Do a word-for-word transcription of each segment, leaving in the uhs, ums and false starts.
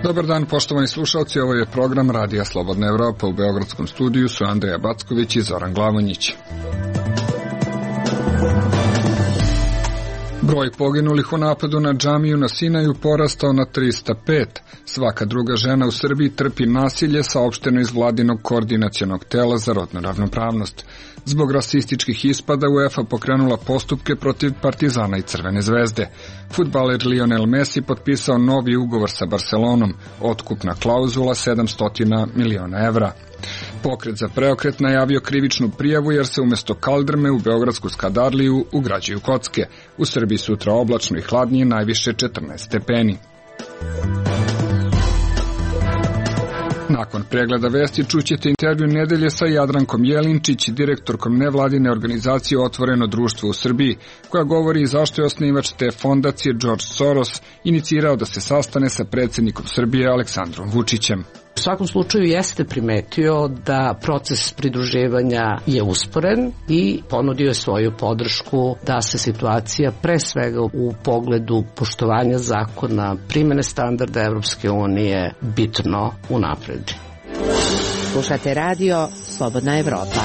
Dobar dan, poštovani slušalci, ovo je program Radija Slobodna Evropa. U beogradskom studiju su Andreja Backović i Zoran Glavonjić. Broj poginulih u napadu na džamiju na Sinaju porastao na trista pet. Svaka druga žena u Srbiji trpi nasilje, saopšteno iz vladinog koordinacionog tela za rodnu ravnopravnost. Zbog rasističkih ispada UEFA pokrenula postupke protiv Partizana i Crvene zvezde. Fudbaler Lionel Messi potpisao novi ugovor sa Barcelonom, otkupna klauzula sedamsto miliona evra. Pokret za preokret najavio krivičnu prijavu jer se umjesto kaldrme u beogradsku Skadarliju ugrađuju kocke. U Srbiji sutra oblačno i hladnije, najviše četrnaest stepeni. Nakon pregleda vesti čućete intervju nedelje sa Jadrankom Jelinčić, direktorkom nevladine organizacije Otvoreno društvo u Srbiji, koja govori zašto je osnivač te fondacije George Soros inicirao da se sastane sa predsjednikom Srbije Aleksandrom Vučićem. U svakom slučaju jeste primetio da proces pridruživanja je usporen i ponudio je svoju podršku da se situacija pre svega u pogledu poštovanja zakona, primene standarda Evropske unije bitno unapredi. Slušate radio Slobodna Evropa.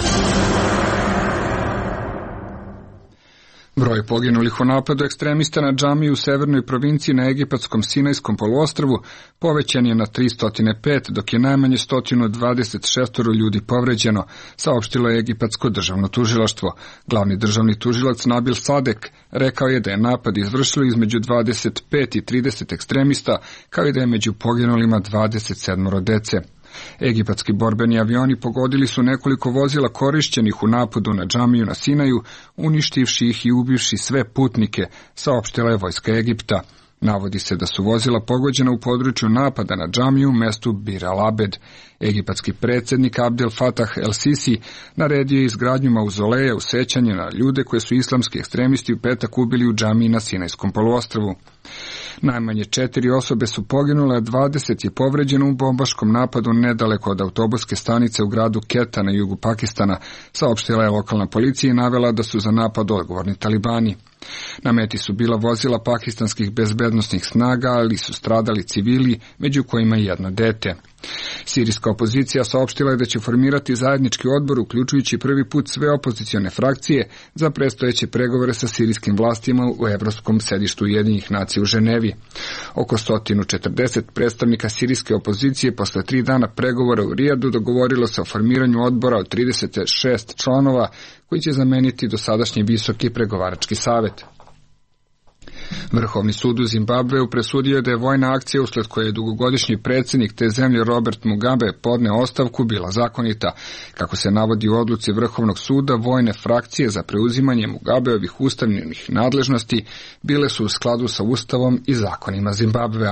Broj poginulih u napadu ekstremista na džamiju u severnoj provinciji na egipatskom Sinajskom poluostrvu povećan je na tristo pet, dok je najmanje sto dvadeset šest ljudi povređeno, saopštilo je egipatsko državno tužilaštvo. Glavni državni tužilac Nabil Sadek rekao je da je napad izvršilo između dvadeset pet i trideset ekstremista, kao i da je među poginulima dvadeset sedam dece. Egipatski borbeni avioni pogodili su nekoliko vozila korišćenih u napadu na džamiju na Sinaju, uništivši ih i ubivši sve putnike, saopštila je vojska Egipta. Navodi se da su vozila pogođena u području napada na džamiju u mestu Bir al-Abed. Egipatski predsjednik Abdel Fattah el-Sisi naredio je izgradnju mauzoleja u sećanje na ljude koje su islamski ekstremisti u petak ubili u džamiji na Sinajskom poluostrvu. Najmanje četiri osobe su poginule, a dvadeset je povređeno u bombaškom napadu nedaleko od autobuske stanice u gradu Keta na jugu Pakistana, saopštila je lokalna policija i navela da su za napad odgovorni talibani. Na meti su bila vozila pakistanskih bezbednosnih snaga, ali su stradali civili, među kojima i jedno dete. Sirijska opozicija saopštila je da će formirati zajednički odbor, uključujući prvi put sve opozicione frakcije, za predstojeće pregovore sa sirijskim vlastima u Evropskom sedištu Ujedinjenih nacija u Ženevi. Oko sto četrdeset predstavnika sirijske opozicije posle tri dana pregovora u Rijadu dogovorilo se o formiranju odbora od trideset šest članova, koji će zameniti dosadašnji visoki pregovarački savet. Vrhovni sud u Zimbabveu presudio je da je vojna akcija usled koje je dugogodišnji predsjednik te zemlje Robert Mugabe podneo ostavku bila zakonita. Kako se navodi u odluci Vrhovnog suda, vojne frakcije za preuzimanje Mugabeovih ustavnih nadležnosti bile su u skladu sa ustavom i zakonima Zimbabvea.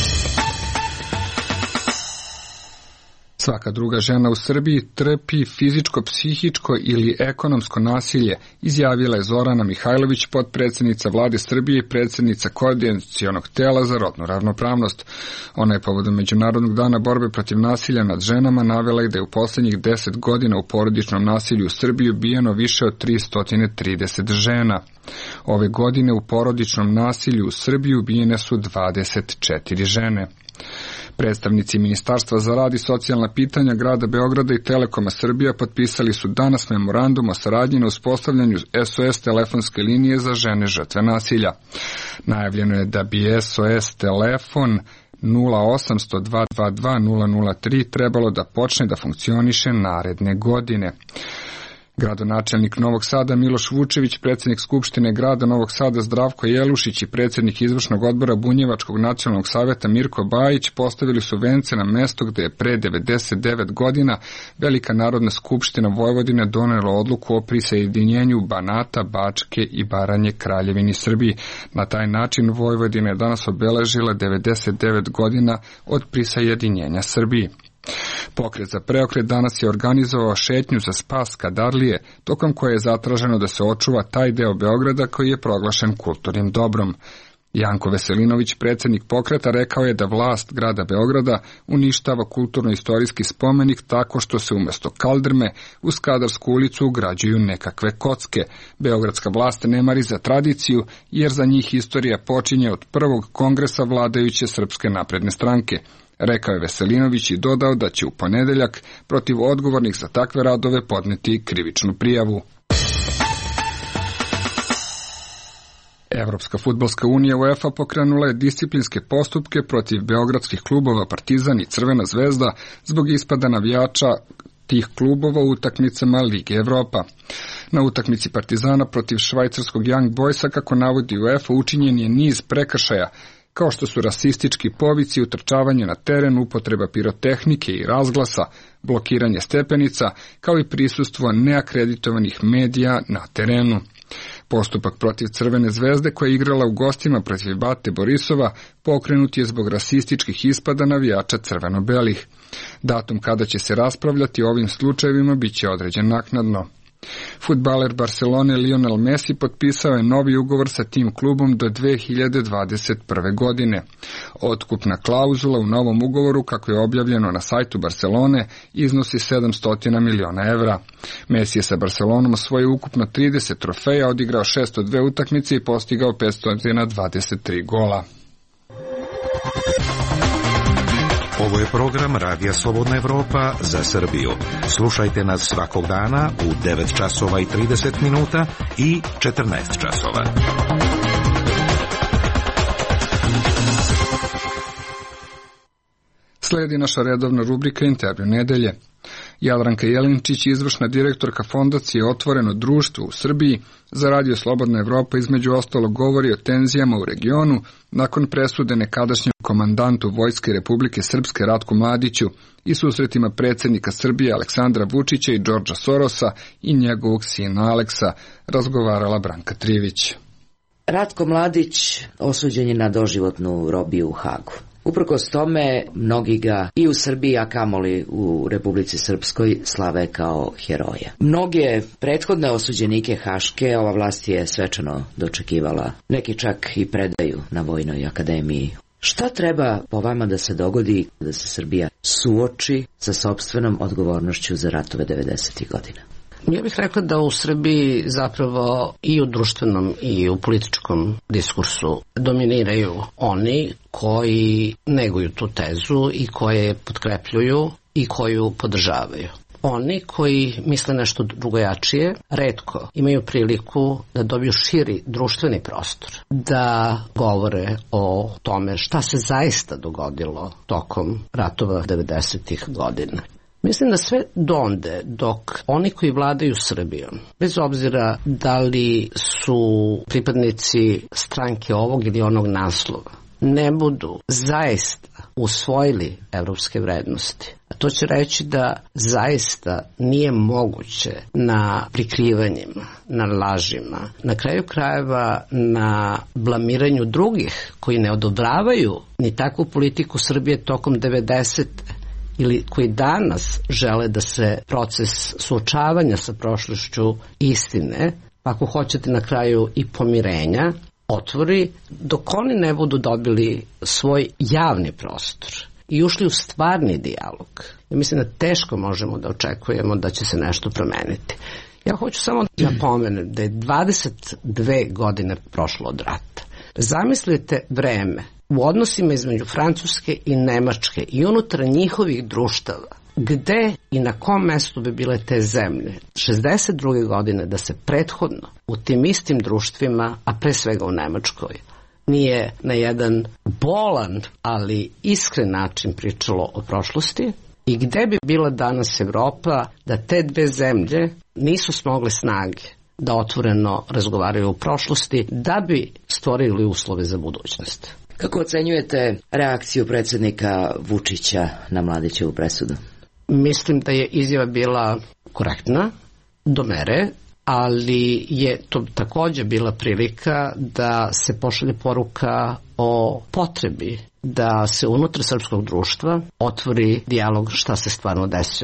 Svaka druga žena u Srbiji trpi fizičko, psihičko ili ekonomsko nasilje, izjavila je Zorana Mihajlović, potpredsjednica vlade Srbije i predsjednica koordinacionog tela za rodnu ravnopravnost. Ona je povodom Međunarodnog dana borbe protiv nasilja nad ženama navela i da je u posljednjih deset godina u porodičnom nasilju u Srbiji ubijeno više od tristo trideset žena. Ove godine u porodičnom nasilju u Srbiji ubijene su dvadeset četiri žene. Predstavnici Ministarstva za rad i socijalna pitanja grada Beograda i Telekoma Srbija potpisali su danas memorandum o saradnji na uspostavljanju S O S telefonske linije za žene žrtve nasilja. Najavljeno je da bi S O S telefon nula osam sto dva dva dva nula nula tri trebalo da počne da funkcioniše naredne godine. Gradonačelnik Novog Sada Miloš Vučević, predsjednik Skupštine grada Novog Sada Zdravko Jelušić i predsjednik izvršnog odbora Bunjevačkog nacionalnog saveta Mirko Bajić postavili su vence na mesto gde je pre devedeset devet godina Velika Narodna skupština Vojvodine donela odluku o prisajedinjenju Banata, Bačke i Baranje Kraljevini Srbiji. Na taj način Vojvodina je danas obeležila devedeset devet godina od prisajedinjenja Srbiji. Pokret za preokret danas je organizovao šetnju za spas Skadarlije, tokom koje je zatraženo da se očuva taj deo Beograda koji je proglašen kulturnim dobrom. Janko Veselinović, predsjednik pokreta, rekao je da vlast grada Beograda uništava kulturno-istorijski spomenik tako što se umjesto kaldrme u Skadarsku ulicu ugrađuju nekakve kocke. Beogradska vlast ne mari za tradiciju, jer za njih istorija počinje od prvog kongresa vladajuće Srpske napredne stranke. Rekao je Veselinović i dodao da će u ponedeljak protiv odgovornih za takve radove podneti krivičnu prijavu. Evropska fudbalska unija UEFA pokrenula je disciplinske postupke protiv beogradskih klubova Partizan i Crvena zvezda zbog ispada navijača tih klubova u utakmicama Lige Evropa. Na utakmici Partizana protiv švajcarskog Young Boysa, kako navodi UEFA, učinjen je niz prekršaja, kao što su rasistički povici, utrčavanje na teren, upotreba pirotehnike i razglasa, blokiranje stepenica, kao i prisustvo neakreditovanih medija na terenu. Postupak protiv Crvene zvezde, koja je igrala u gostima protiv Bate Borisova, pokrenut je zbog rasističkih ispada navijača crveno-belih. Datum kada će se raspravljati o ovim slučajevima bit će određen naknadno. Fudbaler Barcelone Lionel Messi potpisao je novi ugovor sa tim klubom do dve hiljade dvadeset prve. godine. Otkupna klauzula u novom ugovoru, kako je objavljeno na sajtu Barcelone, iznosi sedamsto miliona evra. Messi je sa Barcelonom osvojio ukupno trideset trofeja, odigrao šesto dve utakmice i postigao petsto dvadeset tri gola. Ovo je program Radija Slobodna Evropa za Srbiju. Slušajte nas svakog dana u devet časova i trideset minuta i četrnaest časova. Slijedi naša redovna rubrika Intervju nedelje. Jadranka Jelinčić, izvršna direktorka Fondacije Otvoreno društvo u Srbiji, za Radio Slobodna Evropa između ostalog govori o tenzijama u regionu nakon presude nekadašnjem komandantu Vojske Republike Srpske Ratku Mladiću i susretima predsjednika Srbije Aleksandra Vučića i Džordža Sorosa i njegovog sina Aleksa, razgovarala Branka Trivić. Ratko Mladić osuđen je na doživotnu robiju u Hagu. Uprkos tome, mnogi ga i u Srbiji, a kamoli u Republici Srpskoj, slave kao heroja. Mnoge prethodne osuđenike Haške ova vlast je svečano dočekivala. Neki čak i predaju na Vojnoj akademiji. Šta treba po vama da se dogodi da se Srbija suoči sa sopstvenom odgovornošću za ratove devedesetih godina? Ja bih rekla da u Srbiji zapravo i u društvenom i u političkom diskursu dominiraju oni koji neguju tu tezu i koje potkrepljuju i koju podržavaju. Oni koji misle nešto drugojačije retko imaju priliku da dobiju širi društveni prostor, da govore o tome šta se zaista dogodilo tokom ratova devedesetih godina. Mislim da sve donde dok oni koji vladaju Srbijom, bez obzira da li su pripadnici stranke ovog ili onog naslova, ne budu zaista usvojili evropske vrednosti, a to će reći da zaista nije moguće na prikrivanjima, na lažima, na kraju krajeva na blamiranju drugih koji ne odobravaju ni takvu politiku Srbije tokom devedesete ili koji danas žele da se proces suočavanja sa prošlošću istine, ako hoćete na kraju i pomirenja, otvori, dok oni ne budu dobili svoj javni prostor i ušli u stvarni dijalog. Ja mislim da teško možemo da očekujemo da će se nešto promeniti. Ja hoću samo napomenuti da je dvadeset dve godine prošlo od rata. Zamislite vreme u odnosima između Francuske i Nemačke i unutar njihovih društava, gde i na kom mestu bi bile te zemlje šezdeset druge godine da se prethodno u tim istim društvima, a pre svega u Nemačkoj, nije na jedan bolan, ali iskren način pričalo o prošlosti, i gde bi bila danas Evropa da te dve zemlje nisu smogle snage da otvoreno razgovaraju o prošlosti da bi stvorili uslove za budućnost. Kako ocenjujete reakciju predsjednika Vučića na Mladićevu presudu? Mislim da je izjava bila korektna, do mere, ali je to također bila prilika da se pošalje poruka o potrebi da se unutar srpskog društva otvori dijalog šta se stvarno desilo.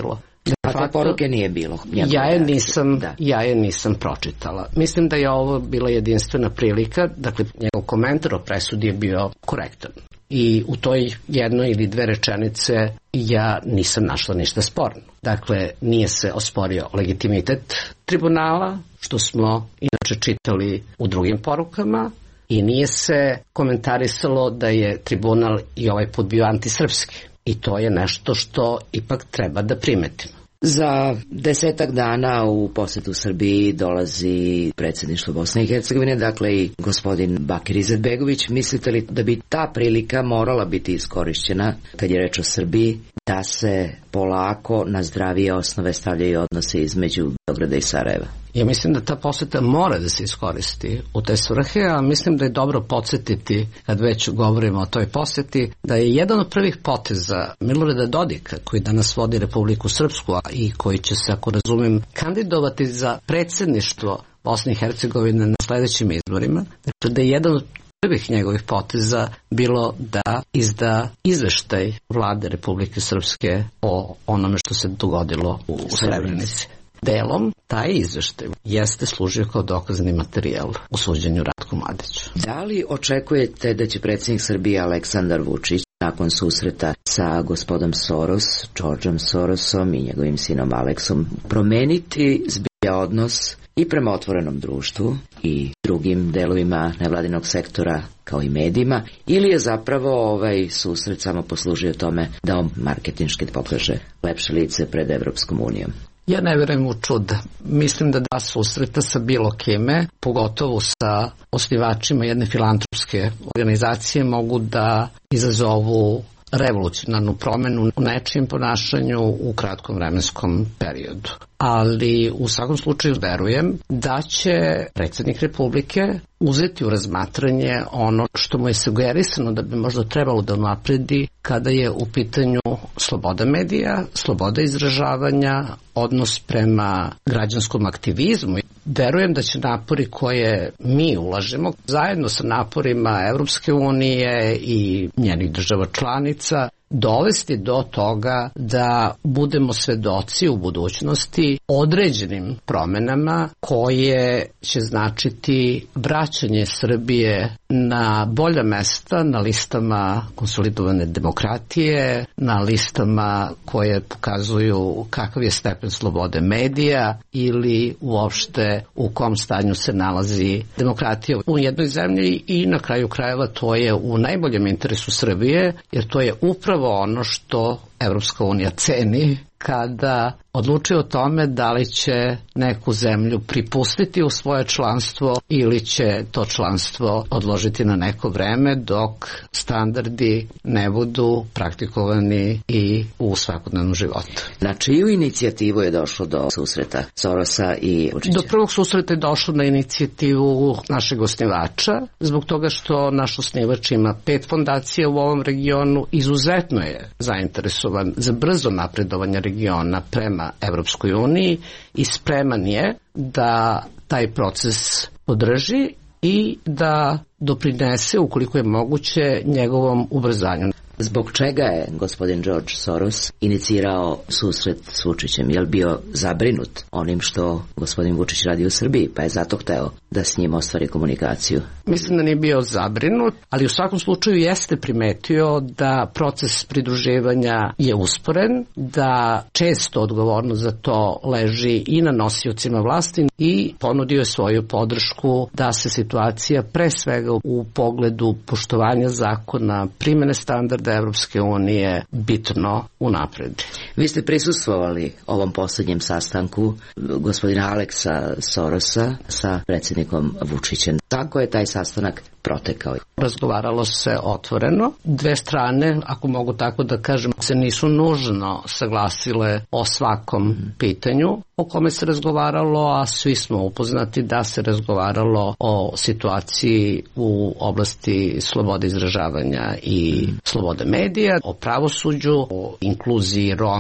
A te poruke nije bilo? Ja je, nisam, ja je nisam pročitala. Mislim da je ovo bila jedinstvena prilika, dakle njegov komentar o presudi je bio korektan. I u toj jednoj ili dve rečenice ja nisam našla ništa sporno. Dakle, nije se osporio legitimitet tribunala, što smo inače čitali u drugim porukama, i nije se komentarisalo da je tribunal i ovaj put bio antisrpski. I to je nešto što ipak treba da primetimo. Za desetak dana u posetu Srbiji dolazi predsjedništvo Bosne i Hercegovine, dakle i gospodin Bakir Izetbegović. Mislite li da bi ta prilika morala biti iskorišćena, kad je reč o Srbiji, da se polako na zdravije osnove stavljaju odnose između Beograda i Sarajeva? Ja mislim da ta poseta mora da se iskoristi u te svrhe, a mislim da je dobro podsjetiti, kad već govorimo o toj poseti, da je jedan od prvih poteza Milorada Dodika, koji danas vodi Republiku Srpsku i koji će se, ako razumem, kandidovati za predsjedništvo Bosne i Hercegovine na sledećim izborima, dakle da je jedan od prvih njegovih poteza bilo da izda izveštaj vlade Republike Srpske o onome što se dogodilo u Srebrenici. Delom, taj izveštaj jeste služio kao dokazni materijal u suđenju Ratku Mladiću. Da li očekujete da će predsjednik Srbije Aleksandar Vučić nakon susreta sa gospodom Soros, Georgeom Sorosom i njegovim sinom Aleksom promeniti zbilja odnos i prema otvorenom društvu i drugim delovima nevladinog sektora kao i medijima, ili je zapravo ovaj susret samo poslužio tome da on marketinški pokaže lepše lice pred Evropskom unijom? Ja ne verujem u čuda. Mislim da dva susreta sa bilo kime, pogotovo sa osnivačima jedne filantropske organizacije, mogu da izazovu revolucionarnu promenu u nečijem ponašanju u kratkom vremenskom periodu. Ali u svakom slučaju verujem da će predsjednik Republike uzeti u razmatranje ono što mu je sugerisano da bi možda trebalo da napredi kada je u pitanju sloboda medija, sloboda izražavanja, odnos prema građanskom aktivizmu. Verujem da će napori koje mi ulažemo zajedno sa naporima Evropske unije i njenih država članica dovesti do toga da budemo svedoci u budućnosti određenim promenama koje će značiti vraćanje Srbije na bolja mesta na listama konsolidovane demokratije, na listama koje pokazuju kakav je stepen slobode medija ili uopšte u kom stanju se nalazi demokratija u jednoj zemlji, i na kraju krajeva to je u najboljem interesu Srbije, jer to je upravo ono što Evropska unija ceni kada odlučuje o tome da li će neku zemlju pripustiti u svoje članstvo ili će to članstvo odložiti na neko vreme dok standardi ne budu praktikovani i u svakodnevnom životu. Na čiju inicijativu je došlo do susreta Sorosa i Vučića? Do prvog susreta je došlo na inicijativu našeg osnivača, zbog toga što naš osnivač ima pet fondacija u ovom regionu, izuzetno je zainteresovan za brzo napredovanje regiona prema Evropskoj uniji i spreman je da taj proces podrži i da doprinese, ukoliko je moguće, njegovom ubrzanju. Zbog čega je gospodin George Soros inicirao susret s Vučićem? Je li bio zabrinut onim što gospodin Vučić radi u Srbiji, pa je zato hteo da s njim ostvari komunikaciju? Mislim da nije bio zabrinut, ali u svakom slučaju jeste primetio da proces pridruživanja je usporen, da često odgovornost za to leži i na nosiocima vlasti, i ponudio je svoju podršku da se situacija pre svega u pogledu poštovanja zakona, primene standarda Evropske unije bitno unapredi. Vi ste prisustvovali ovom poslednjem sastanku gospodina Aleksa Sorosa sa predsjednikom Vučićem. Kako je taj sastanak protekao? Razgovaralo se otvoreno. Dve strane, ako mogu tako da kažem, se nisu nužno saglasile o svakom pitanju o kome se razgovaralo, a svi smo upoznati da se razgovaralo o situaciji u oblasti slobode izražavanja i slobode medija, o pravosuđu, o inkluziji Roma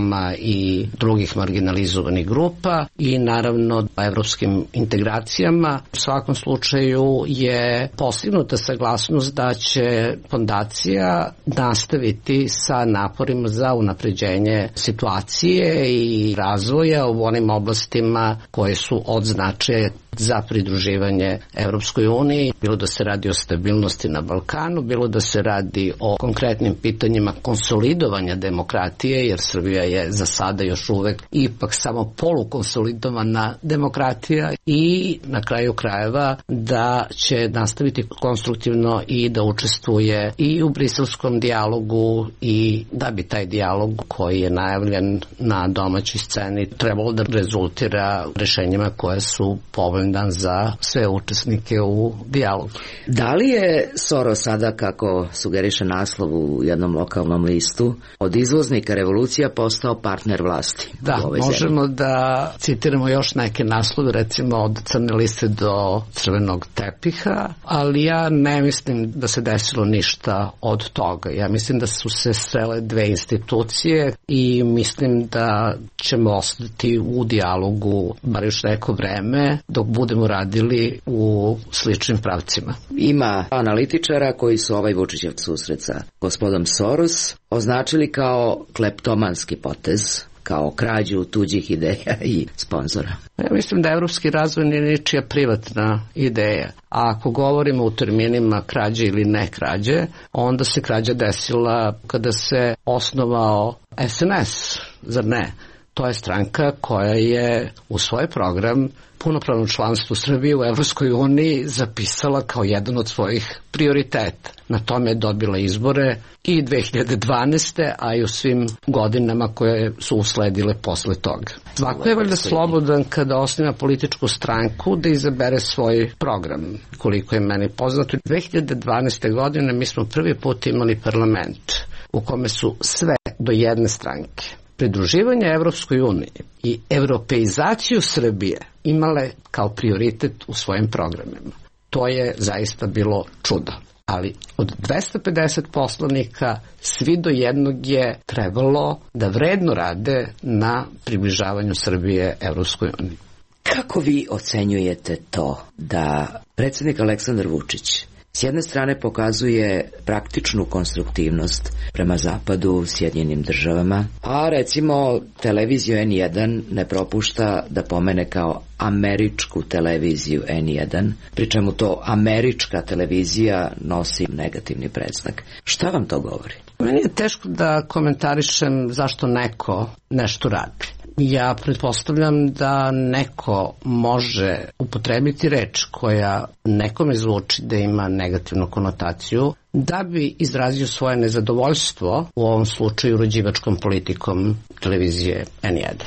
Roma i drugih marginalizovanih grupa i naravno evropskim integracijama. U svakom slučaju je postignuta saglasnost da će fondacija nastaviti sa naporima za unapređenje situacije i razvoja u onim oblastima koje su od značaja za pridruživanje Evropskoj uniji, bilo da se radi o stabilnosti na Balkanu, bilo da se radi o konkretnim pitanjima konsolidovanja demokratije, jer Srbija je za sada još uvek ipak samo polukonsolidovana demokratija i na kraju krajeva da će nastaviti konstruktivno i da učestvuje i u briselskom dijalogu i da bi taj dijalog koji je najavljen na domaćoj sceni trebalo da rezultira rešenjima koje su povoljne za sve učesnike u dijalogu. Da li je Soros sada, kako sugeriše naslov u jednom lokalnom listu, od izvoznika revolucija postao partner vlasti? Da, možemo zemlji da citiramo još neke naslove, recimo od crne liste do crvenog tepiha, ali ja ne mislim da se desilo ništa od toga. Ja mislim da su se srele dve institucije i mislim da ćemo ostati u dijalogu bar još neko vreme dok budemo radili u sličnim pravcima. Ima analitičara koji su ovaj Vučićev susret sa gospodom Soros označili kao kleptomanski potez, kao krađu tuđih ideja i sponzora. Ja mislim da evropski razvoj nije ničija privatna ideja. A ako govorimo u terminima krađe ili ne krađe, onda se krađa desila kada se osnovao S N S, zar ne? To je stranka koja je u svoj program punopravno članstvo Srbije u Evropskoj uniji zapisala kao jedan od svojih prioriteta. Na tome je dobila izbore i dve hiljade dvanaeste. a i u svim godinama koje su usledile posle toga. Svako je valjda slobodan kada osniva političku stranku da izabere svoj program. Koliko je meni poznato, dve hiljade dvanaeste. godine mi smo prvi put imali parlament u kome su sve do jedne stranke pridruživanje Evropskoj uniji i europeizaciju Srbije imale kao prioritet u svojim programima. To je zaista bilo čudo. Ali od dvesta pedeset poslanika svi do jednog je trebalo da vredno rade na približavanju Srbije Evropskoj uniji. Kako vi ocenjujete to da predsjednik Aleksandar Vučić s jedne strane pokazuje praktičnu konstruktivnost prema Zapadu, Sjedinjenim državama, a recimo televiziju N jedan ne propušta da pomene kao američku televiziju N jedan, pri čemu to američka televizija nosi negativni predznak. Šta vam to govori? Meni je teško da komentarišem zašto neko nešto radi. Ja pretpostavljam da neko može upotrebiti reč koja nekome zvuči da ima negativnu konotaciju da bi izrazio svoje nezadovoljstvo, u ovom slučaju uređivačkom politikom televizije N jedan.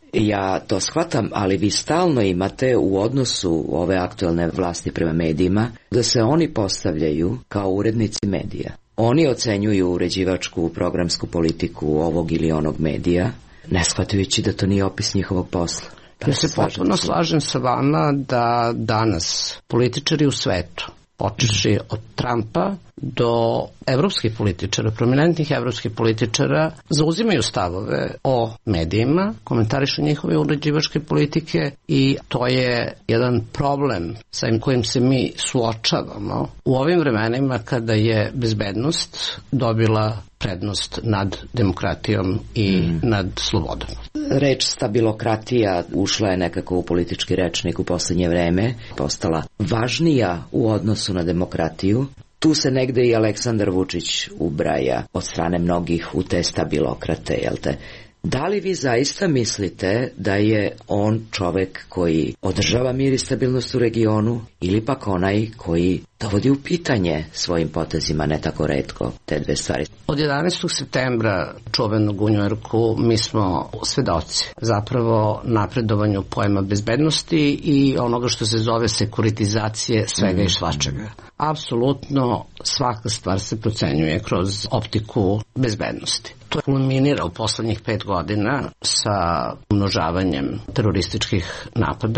Ja to shvatam, ali vi stalno imate u odnosu ove aktuelne vlasti prema medijima da se oni postavljaju kao urednici medija. Oni ocenjuju uređivačku programsku politiku ovog ili onog medija, ne shvatajući da to nije opis njihovog posla. Ja se potpuno slažem sa vama da danas političari u svetu, počeši od Trumpa do evropskih političara, prominentnih evropskih političara, zauzimaju stavove o medijima, komentarišu njihove uređivačke politike i to je jedan problem sa kojim se mi suočavamo u ovim vremenima kada je bezbednost dobila prednost nad demokratijom i mm. nad slobodom. Reč stabilokratija ušla je nekako u politički rečnik u poslednje vreme, postala važnija u odnosu na demokratiju. Tu se negde i Aleksandar Vučić ubraja od strane mnogih u te stabilokrate, jel te? Da li vi zaista mislite da je on čovek koji održava mir i stabilnost u regionu ili pak onaj koji dovodi u pitanje svojim potezima ne tako retko te dve stvari? Od jedanaestog septembra čuvenog u Njujorku mi smo svedoci zapravo napredovanju pojma bezbednosti i onoga što se zove sekuritizacije svega mm. i svačega. Apsolutno svaka stvar se procenjuje kroz optiku bezbednosti. To kulminira u poslednjih pet godina sa umnožavanjem terorističkih napada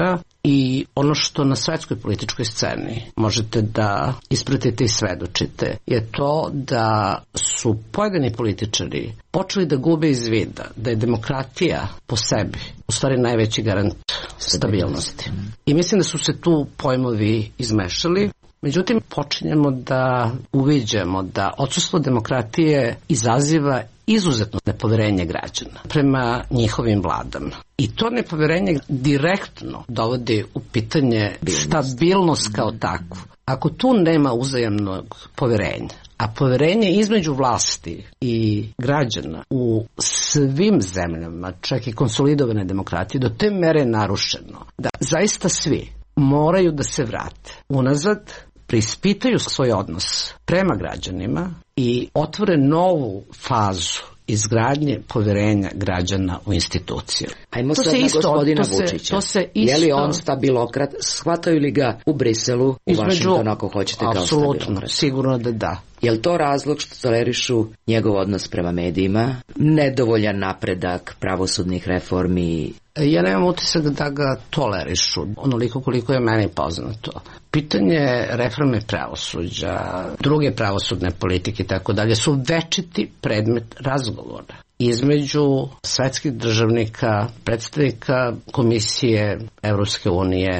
I ono što na svetskoj političkoj sceni možete da ispratite i svedočite je to da su pojedini političari počeli da gube iz vida da je demokratija po sebi u stvari najveći garant stabilnosti. I mislim da su se tu pojmovi izmešali. Međutim, počinjemo da uviđamo da odsustvo demokratije izaziva izuzetno nepoverenje građana prema njihovim vladama. I to nepoverenje direktno dovodi u pitanje stabilnost kao takvu. Ako tu nema uzajamnog poverenja, a poverenje između vlasti i građana u svim zemljama, čak i konsolidovane demokratije, do te mere je narušeno da zaista svi moraju da se vrate unazad, preispitaju svoj odnos prema građanima i otvore novu fazu izgradnje poverenja građana u instituciju. Ajmo sad na gospodina Vučića. To se isto... Je li on stabilokrat? Shvataju li ga u Briselu, u između, Vašingtonu, ako hoćete, kao stabilokrat? Apsolutno, sigurno da da. Je li to razlog što tolerišu njegov odnos prema medijima, nedovoljan napredak pravosudnih reformi? Ja nemam utisak da ga tolerišu, onoliko koliko je meni poznato. Pitanje reforme pravosuđa, druge pravosudne politike i tako dalje su večiti predmet razgovora između svetskih državnika, predstavnika Komisije Evropske unije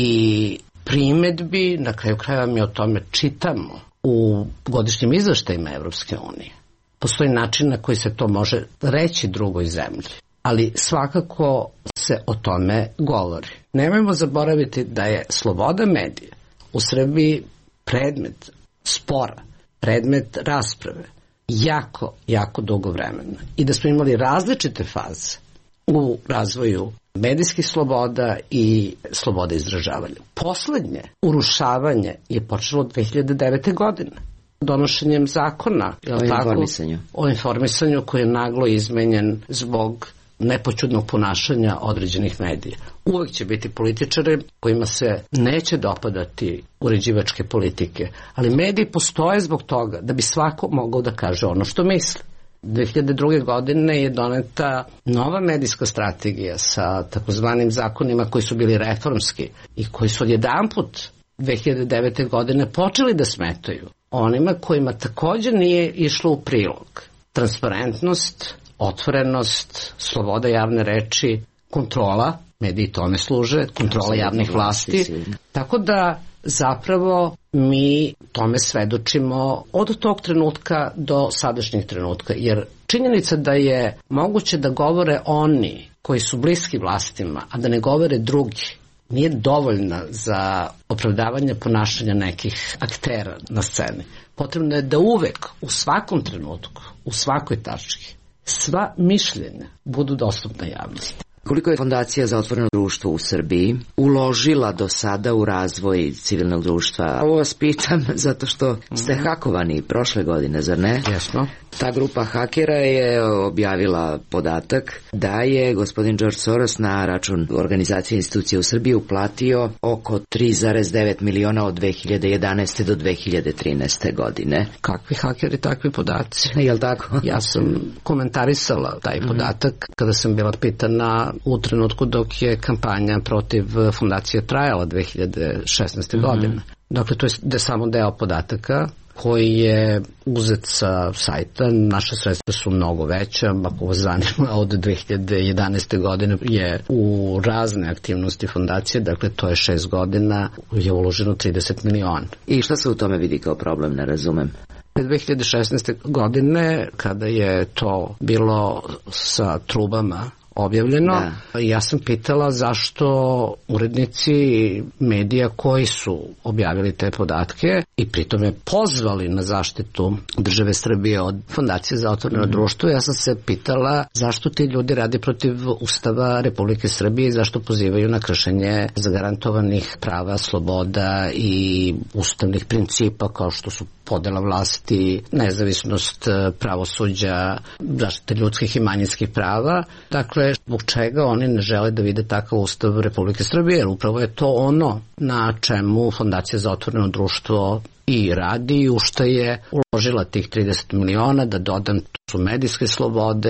i primedbi, na kraju krajeva mi o tome čitamo u godišnjim izveštajima Evropske unije. Postoji način na koji se to može reći drugoj zemlji, ali svakako se o tome govori. Nemojmo zaboraviti da je sloboda medija u Srbiji predmet spora, predmet rasprave jako, jako dugo vremena i da smo imali različite faze u razvoju medijskih sloboda i slobode izražavanja. Poslednje urušavanje je počelo dve hiljade devete. godine donošenjem zakona o informisanju. o informisanju koji je naglo izmenjen zbog nepoćudnog ponašanja određenih medija. Uvek će biti političari kojima se neće dopadati uređivačke politike, ali mediji postoje zbog toga da bi svako mogao da kaže ono što misli. dve hiljade druge. godine je doneta nova medijska strategija sa takozvanim zakonima koji su bili reformski i koji su odjedanput dve hiljade devete. godine počeli da smetaju onima kojima takođe nije išlo u prilog. Transparentnost, otvorenost, sloboda javne reči, kontrola, mediji tome služe, kontrola javnih vlasti. Tako da zapravo mi tome svedočimo od tog trenutka do sadašnjeg trenutka, jer činjenica da je moguće da govore oni koji su bliski vlastima, a da ne govore drugi, nije dovoljna za opravdavanje ponašanja nekih aktera na sceni. Potrebno je da uvek, u svakom trenutku, u svakoj tački, sva mišljenja budu dostupna javnosti. Koliko je Fondacija za otvoreno društvo u Srbiji uložila do sada u razvoj civilnog društva? Ovo vas pitam zato što ste hakovani prošle godine, zar ne? Jesmo. Ta grupa hakera je objavila podatak da je gospodin George Soros na račun organizacije institucije u Srbiji uplatio oko tri zarez devet miliona od dve hiljade jedanaeste. do dve hiljade trinaeste. godine. Kakvi hakeri, takvi podaci. Je li tako? Ja sam komentarisala taj podatak kada sam bila pitana u trenutku dok je kampanja protiv fondacije trajala dve hiljade šesnaeste. godine. Dakle, to je samo deo podataka koji je uzet sa sajta. Naše sredstva su mnogo veća, ako vas zanima, od dve hiljade jedanaeste. godine je u razne aktivnosti fondacije, dakle to je šest godina, je uloženo trideset miliona. I šta se u tome vidi kao problem, ne razumem? dve hiljade šesnaeste. godine, kada je to bilo sa trubama objavljeno, da. Ja sam pitala zašto urednici medija koji su objavili te podatke i pritom je pozvali na zaštitu države Srbije od Fondacije za otvoreno mm-hmm. društvo, ja sam se pitala zašto ti ljudi rade protiv Ustava Republike Srbije i zašto pozivaju na kršenje zagarantovanih prava, sloboda i ustavnih principa kao što su podela vlasti, nezavisnost pravosuđa, zaštite ljudskih i manjinskih prava. Dakle, zbog čega oni ne žele da vide takav Ustav Republike Srbije, jer upravo je to ono na čemu Fondacija za otvoreno društvo i radi, u što je uložila tih trideset miliona, da dodam, to su medijske slobode,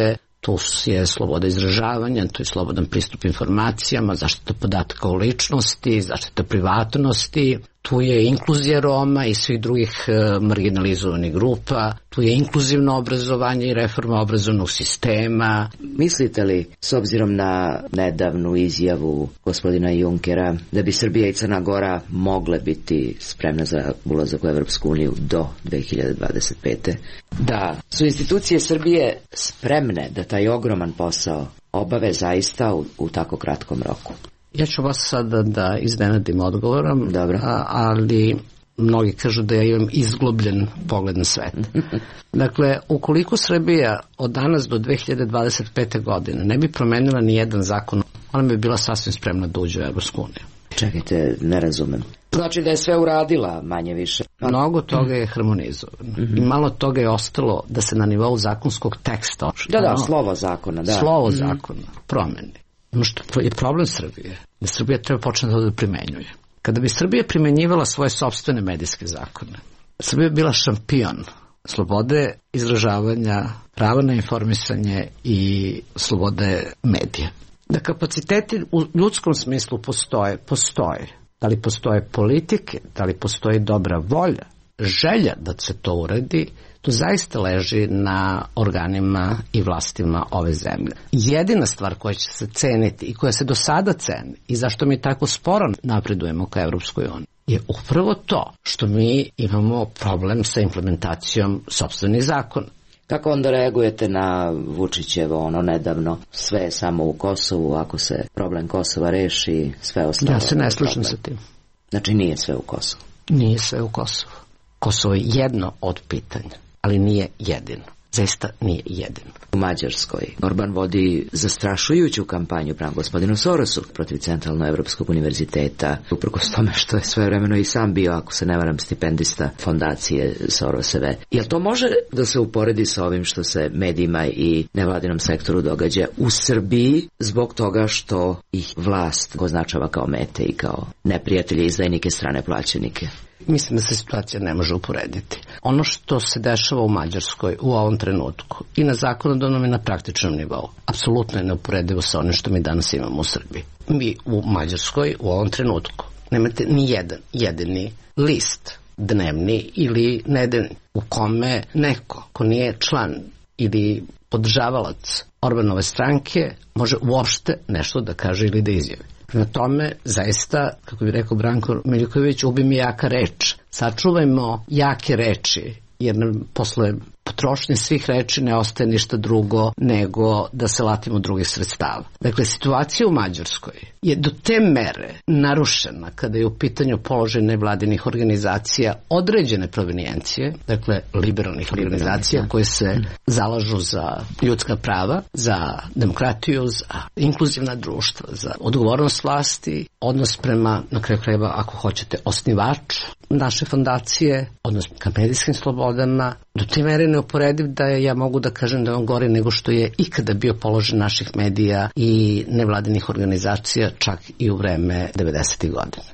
Tu je sloboda izražavanja, tu je slobodan pristup informacijama, zaštita podataka o ličnosti, zaštita privatnosti, tu je inkluzija Roma i svih drugih marginalizovanih grupa, tu je inkluzivno obrazovanje i reforma obrazovnog sistema. Mislite li, s obzirom na nedavnu izjavu gospodina Junkera, da bi Srbija i Crna Gora mogle biti spremne za ulazak u Evropsku uniju do dve hiljade dvadeset pete. Da su institucije Srbije spremne da taj ogroman posao obave zaista u, u tako kratkom roku? Ja ću vas sada da iznenadim odgovorom, Dobro. A, ali mnogi kažu da ja imam izglobljen pogled na svet. Dakle, ukoliko Srbija od danas do dve hiljade dvadeset pete. godine ne bi promenila ni jedan zakon, ona bi bila sasvim spremna da uđe u Evropsku uniju. Čekajte, ne razumem. Znači da je sve uradila, manje više. Mnogo toga je harmonizovano. Mm-hmm. I malo toga je ostalo da se na nivou zakonskog teksta... Da, da, slovo zakona, da. Slovo mm-hmm. zakona promeni. Ono što je problem Srbije, da Srbija treba početi da primenjuje. Kada bi Srbija primenjivala svoje sopstvene medijske zakone, Srbija bi bila šampion slobode izražavanja, prava na informisanje i slobode medija. Da kapaciteti u ljudskom smislu postoje, postoje. Da li postoje politike, da li postoji dobra volja, želja da se to uradi, to zaista leži na organima i vlastima ove zemlje. Jedina stvar koja će se ceniti i koja se do sada ceni i zašto mi tako sporo napredujemo ka Evropskoj uniji je upravo to što mi imamo problem sa implementacijom sopstvenih zakona. Kako onda reagujete na Vučićevo ono nedavno, sve je samo u Kosovu, ako se problem Kosova reši, sve ostalo? Ja se ne slušam sa tim. Znači nije sve u Kosovu? Nije sve u Kosovu. Kosovo je jedno od pitanja, ali nije jedino. Zaista nije jedino. U Mađarskoj Orban vodi zastrašujuću kampanju prema gospodinu Sorosu protiv Centralnoevropskog univerziteta, uprkos tome što je svojevremeno i sam bio, ako se ne varam, stipendista fondacije Soroseve. Jel to može da se uporedi sa ovim što se medijima i nevladinom sektoru događa u Srbiji zbog toga što ih vlast označava kao mete i kao neprijatelje, izdajnike, strane plaćenike? Mislim da se situacija ne može uporediti. Ono što se dešava u Mađarskoj u ovom trenutku i na zakonodavnom i na praktičnom nivou apsolutno je neuporedivo sa onim što mi danas imamo u Srbiji. Mi u Mađarskoj u ovom trenutku nemate ni jedan jedini list dnevni ili nedeljni u kome neko ko nije član ili podržavalac Orbanove stranke može uopšte nešto da kaže ili da izjavi. Na tome, zaista, kako bi rekao Branko Miljković, ubi mi jaka reč. Sačuvajmo jake reči, jer nam posle potrošnje svih reči ne ostaje ništa drugo nego da se latimo drugih sredstava. Dakle, situacija u Mađarskoj je do te mere narušena kada je u pitanju položaj nevladinih organizacija određene provenijencije, dakle liberalnih organizacija koje se zalažu za ljudska prava, za demokratiju, za inkluzivna društva, za odgovornost vlasti, odnos prema, na kraju krajeva, ako hoćete, osnivaču naše fondacije, odnos ka medijskim slobodama, do te mere neuporediv da je, ja mogu da kažem da je on gori nego što je ikada bio položen naših medija i nevladinih organizacija, čak i u vreme devedesetih godina.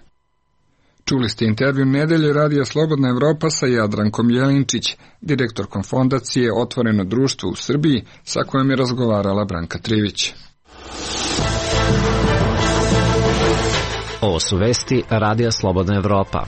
Čuli ste intervju nedelje radija Slobodna Evropa sa Jadrankom Jelinčić, direktorkom fondacije Otvoreno društvo u Srbiji, sa kojom je razgovarala Branka Trivić. Ovo su vesti radija Slobodna Evropa.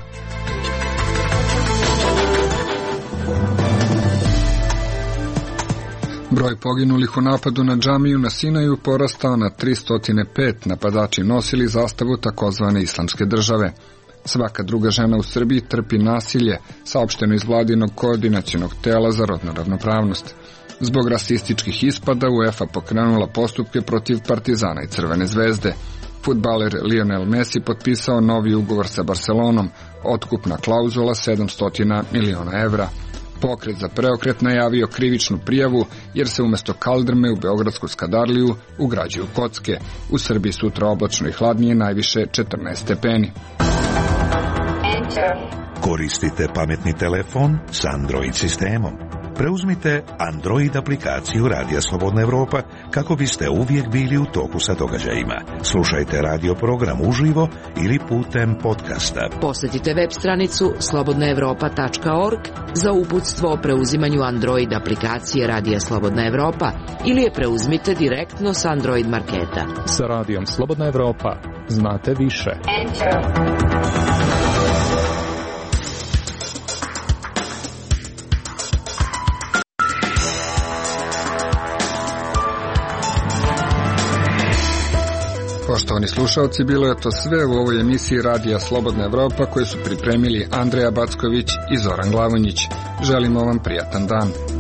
Broj poginulih u napadu na džamiju na Sinaju porastao na tristo pet, napadači nosili zastavu takozvane islamske države. Svaka druga žena u Srbiji trpi nasilje, saopšteno iz vladinog koordinacionog tela za rodnu ravnopravnost. Zbog rasističkih ispada UEFA pokrenula postupke protiv Partizana i Crvene zvezde. Fudbaler Lionel Messi potpisao novi ugovor sa Barcelonom, otkupna klauzula sedamsto miliona evra. Pokret za preokret najavio krivičnu prijavu jer se umjesto kaldrme u beogradsku Skadarliju ugrađuju kocke. U Srbiji sutra oblačno i hladnije, najviše četrnaest stepeni. Koristite pametni telefon s Android sistemom. Preuzmite Android aplikaciju Radija Slobodna Evropa kako biste uvijek bili u toku sa događajima. Slušajte radio program uživo ili putem podcasta. Posjetite web stranicu slobodna evropa tačka org za uputstvo o preuzimanju Android aplikacije Radija Slobodna Evropa ili je preuzmite direktno sa Android marketa. Sa Radijom Slobodna Evropa znate više. Poštovani slušalci, bilo je to sve u ovoj emisiji Radija Slobodna Evropa koju su pripremili Andreja Backović i Zoran Glavonjić. Želimo vam prijatan dan.